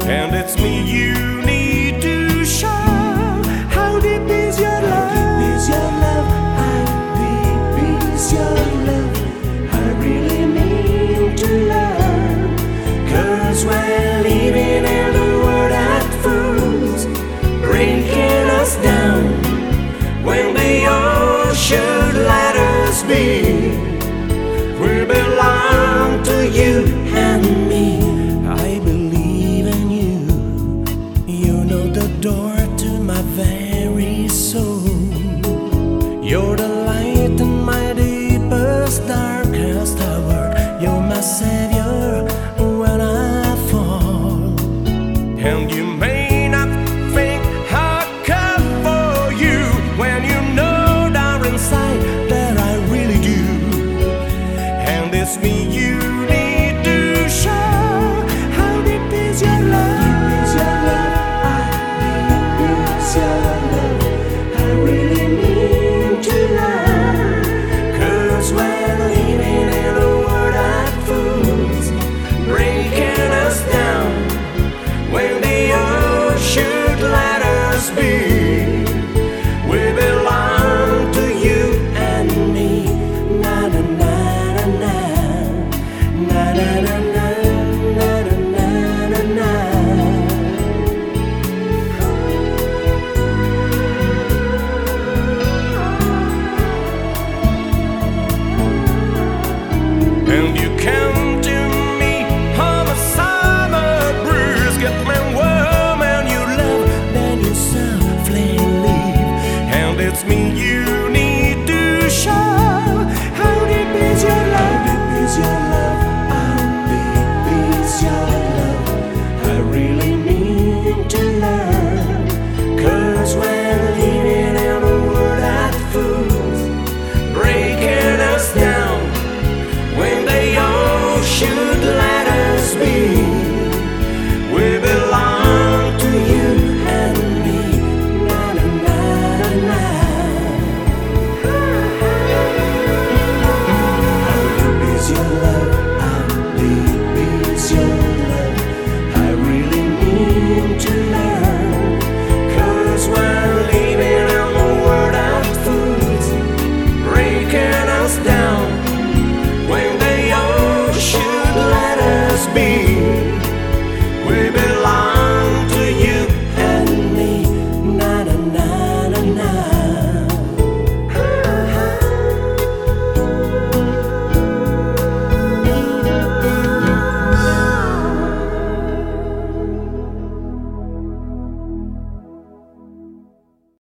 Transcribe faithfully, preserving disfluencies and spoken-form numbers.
and it's me you need to show. How deep is your love? How deep is your love? How deep is your love? I really mean to love. 'Cause we're living in the world at fools, breaking us down when the ocean let us be. We belong to you and me. I believe in you. You know the door to my very soul. You're the light in my deepest, darkest hour. You're my savior when I fall. And